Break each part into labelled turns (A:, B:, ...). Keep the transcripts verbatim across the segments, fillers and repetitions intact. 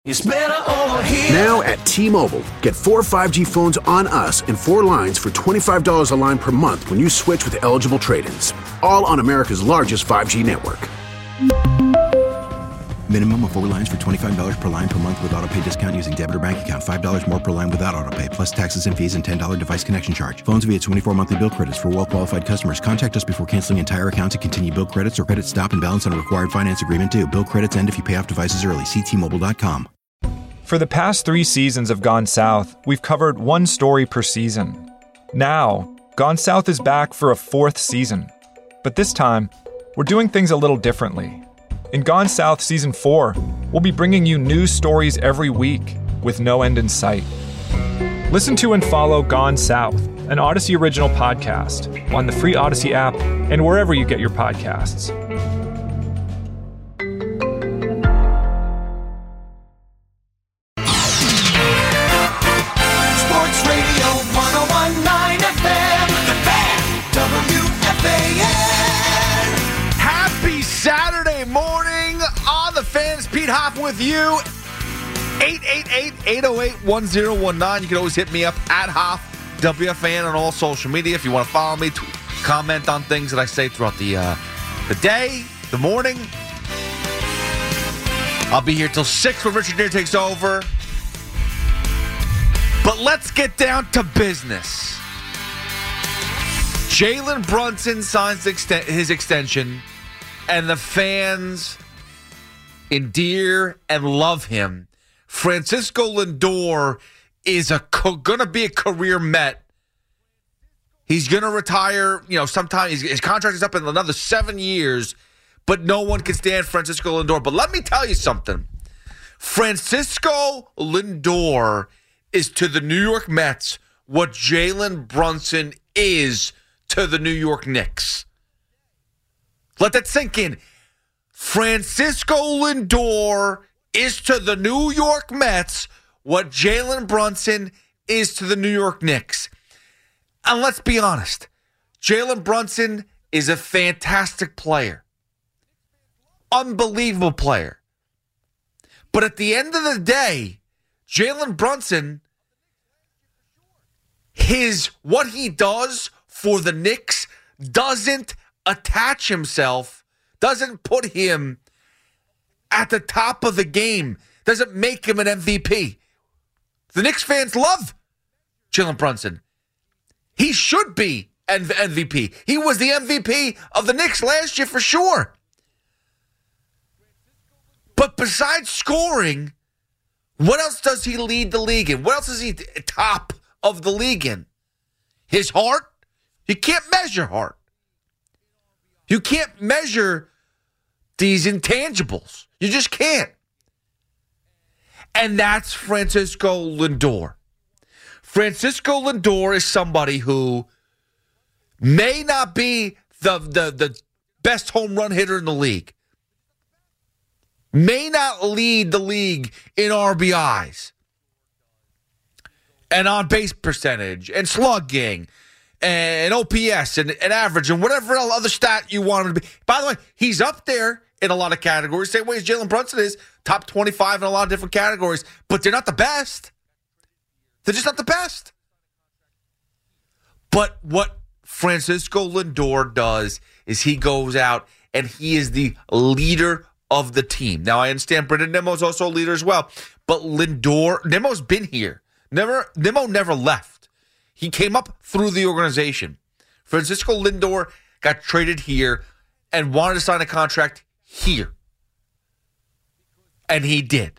A: It's better over here.
B: Now at T-Mobile, get four five G phones on us and four lines for twenty-five dollars a line per month when you switch with eligible trade-ins. All on America's largest five G network.
C: Minimum of four lines for twenty-five dollars per line per month with autopay discount using debit or bank account. five dollars more per line without autopay, plus taxes and fees and ten dollars device connection charge. Phones via twenty-four monthly bill credits for well-qualified customers. Contact us before canceling entire account to continue bill credits or credit stop and balance on a required finance agreement due. Bill credits end if you pay off devices early. See T Mobile dot com.
D: For the past three seasons of Gone South, we've covered one story per season. Now, Gone South is back for a fourth season. But this time, we're doing things a little differently. In Gone South Season four, we'll be bringing you new stories every week with no end in sight. Listen to and follow Gone South, an Odyssey original podcast, on the free Odyssey app and wherever you get your podcasts.
A: Sports Radio one oh one point nine F M, The Fan, W F A N.
E: Happy Saturday morning on The Fan. It's Pete Hoff with you. eight eight eight, eight oh eight, one oh one nine. You can always hit me up at Hoff, W F A N on all social media. If you want to follow me, tweet, comment on things that I say throughout the, uh, the day, the morning. I'll be here till six when Richard Gere takes over. But let's get down to business. Jalen Brunson signs his extension, and the fans endear and love him. Francisco Lindor is a co- going to be a career Met. He's going to retire, you know, sometime. His, his contract is up in another seven years, but no one can stand Francisco Lindor. But let me tell you something. Francisco Lindor is to the New York Mets what Jalen Brunson is to the New York Knicks. Let that sink in. Francisco Lindor is to the New York Mets what Jalen Brunson is to the New York Knicks. And let's be honest, Jalen Brunson is a fantastic player. Unbelievable player. But at the end of the day, Jalen Brunson, his what he does for the Knicks doesn't attach himself, doesn't put him at the top of the game, doesn't make him an M V P. The Knicks fans love Jalen Brunson. He should be an M V P. He was the M V P of the Knicks last year for sure. But besides scoring, what else does he lead the league in? What else is he top of the league in? His heart? You can't measure heart. You can't measure these intangibles. You just can't. And that's Francisco Lindor. Francisco Lindor is somebody who may not be the, the, the best home run hitter in the league. May not lead the league in R B Is and on base percentage and slugging and O P S and, and average and whatever other stat you want him to be. By the way, he's up there in a lot of categories, same way as Jalen Brunson is, top twenty-five in a lot of different categories, but they're not the best. They're just not the best. But what Francisco Lindor does is he goes out and he is the leader of the team. Now, I understand Brendan Nimmo is also a leader as well, but Lindor, Nimmo's been here. Never, Nimmo never left. He came up through the organization. Francisco Lindor got traded here and wanted to sign a contract here. And he did.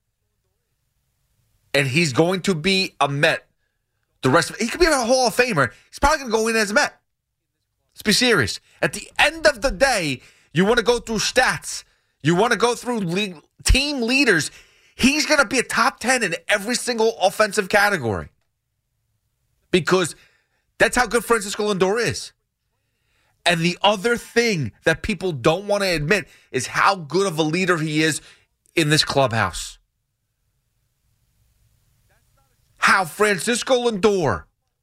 E: And he's going to be a Met the rest of it. He could be a Hall of Famer. He's probably going to go in as a Met. Let's be serious. At the end of the day, you want to go through stats. You want to go through league, team leaders. He's going to be a top ten in every single offensive category. Because that's how good Francisco Lindor is. And the other thing that people don't want to admit is how good of a leader he is in this clubhouse. How Francisco Lindor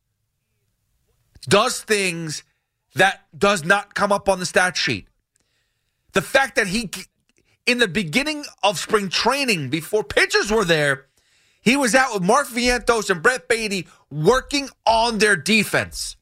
E: does things that does not come up on the stat sheet. The fact that he in the beginning of spring training, before pitchers were there, he was out with Mark Vientos and Brett Beatty working on their defense.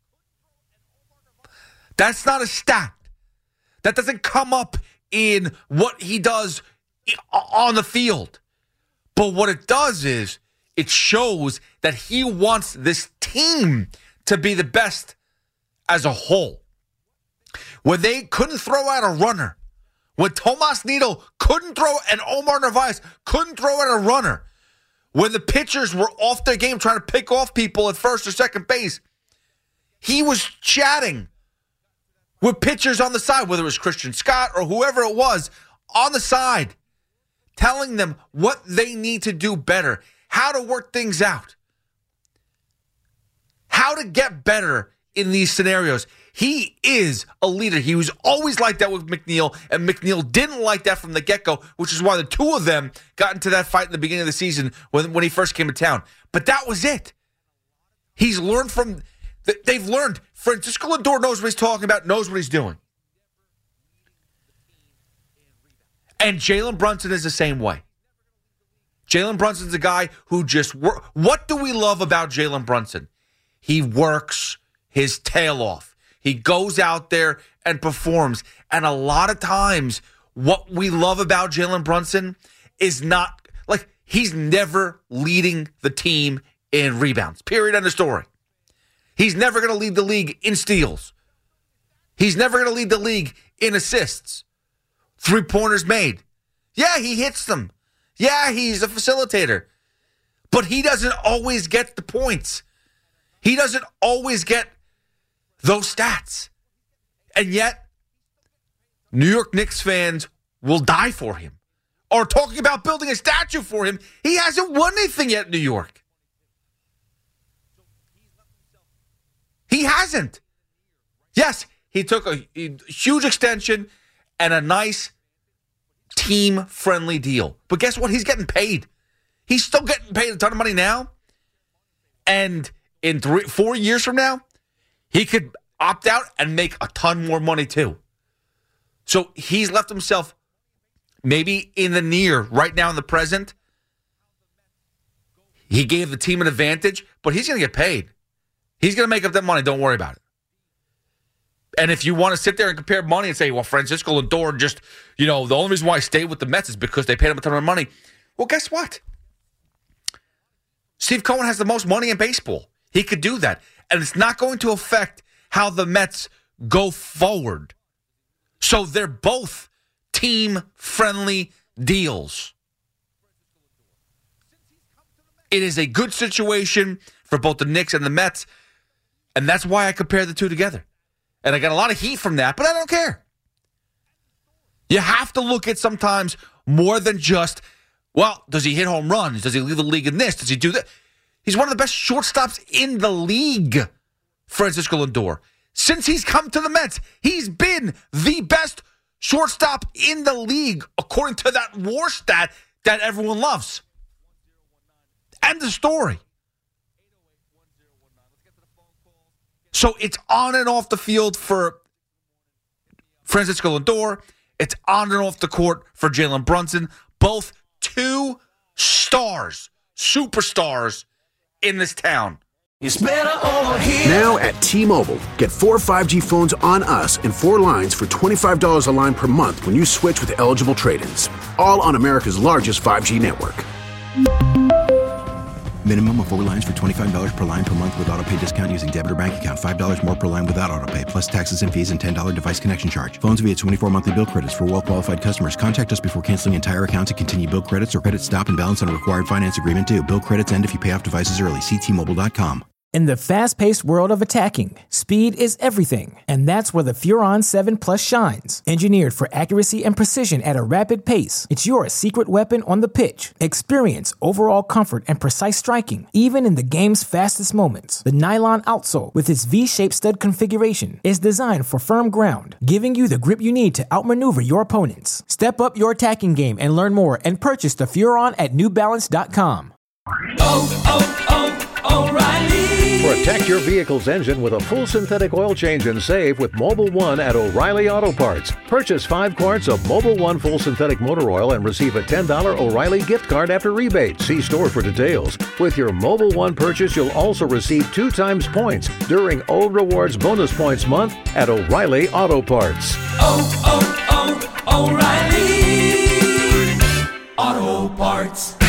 E: That's not a stat. That doesn't come up in what he does on the field. But what it does is it shows that he wants this team to be the best as a whole. When they couldn't throw out a runner, when Tomas Nido couldn't throw and Omar Narvaez couldn't throw out a runner, when the pitchers were off their game trying to pick off people at first or second base, he was chatting with pitchers on the side, whether it was Christian Scott or whoever it was, on the side, telling them what they need to do better, how to work things out, how to get better in these scenarios. He is a leader. He was always like that with McNeil, and McNeil didn't like that from the get-go, which is why the two of them got into that fight in the beginning of the season when, when he first came to town. But that was it. He's learned from, they've learned. Francisco Lindor knows what he's talking about, knows what he's doing. And Jalen Brunson is the same way. Jalen Brunson's a guy who just work. What do we love about Jalen Brunson? He works his tail off. He goes out there and performs. And a lot of times, what we love about Jalen Brunson is not, like, he's never leading the team in rebounds. Period. End of story. He's never going to lead the league in steals. He's never going to lead the league in assists. Three-pointers made. Yeah, he hits them. Yeah, he's a facilitator. But he doesn't always get the points. He doesn't always get those stats. And yet, New York Knicks fans will die for him. Or talking about building a statue for him. He hasn't won anything yet in New York. He hasn't. Yes, he took a, a huge extension and a nice team-friendly deal. But guess what? He's getting paid. He's still getting paid a ton of money now. And in three, four years from now, he could opt out and make a ton more money too. So he's left himself maybe in the near, right now in the present. He gave the team an advantage, but he's going to get paid. He's going to make up that money. Don't worry about it. And if you want to sit there and compare money and say, well, Francisco Lindor just, you know, the only reason why he stayed with the Mets is because they paid him a ton of money. Well, guess what? Steve Cohen has the most money in baseball. He could do that. And it's not going to affect how the Mets go forward. So they're both team-friendly deals. It is a good situation for both the Knicks and the Mets. And that's why I compare the two together. And I got a lot of heat from that, but I don't care. You have to look at sometimes more than just, well, does he hit home runs? Does he lead the league in this? Does he do that? He's one of the best shortstops in the league, Francisco Lindor. Since he's come to the Mets, he's been the best shortstop in the league, according to that WAR stat that everyone loves. End of story. So it's on and off the field for Francisco Lindor. It's on and off the court for Jalen Brunson. Both two stars, superstars in this town.
A: It's better over here.
B: Now at T-Mobile, get four five G phones on us and four lines for twenty-five dollars a line per month when you switch with eligible trade-ins. All on America's largest five G network.
C: Minimum of four lines for twenty-five dollars per line per month with auto pay discount using debit or bank account. five dollars more per line without auto pay, plus taxes and fees and ten dollars device connection charge. Phones via twenty-four monthly bill credits for well-qualified customers. Contact us before canceling entire account to continue bill credits or credit stop and balance on a required finance agreement due. Bill credits end if you pay off devices early. See T Mobile dot com.
F: In the fast-paced world of attacking, speed is everything, and that's where the Furon seven Plus shines. Engineered for accuracy and precision at a rapid pace, it's your secret weapon on the pitch. Experience overall comfort and precise striking, even in the game's fastest moments. The nylon outsole, with its V-shaped stud configuration, is designed for firm ground, giving you the grip you need to outmaneuver your opponents. Step up your attacking game and learn more and purchase the Furon at New Balance dot com.
A: Oh, oh, oh, O'Reilly.
G: Protect your vehicle's engine with a full synthetic oil change and save with Mobil one at O'Reilly Auto Parts. Purchase five quarts of Mobil one full synthetic motor oil and receive a ten dollars O'Reilly gift card after rebate. See store for details. With your Mobil one purchase, you'll also receive two times points during O Rewards Bonus Points Month at O'Reilly Auto Parts.
A: Oh, oh, oh, O'Reilly Auto Parts.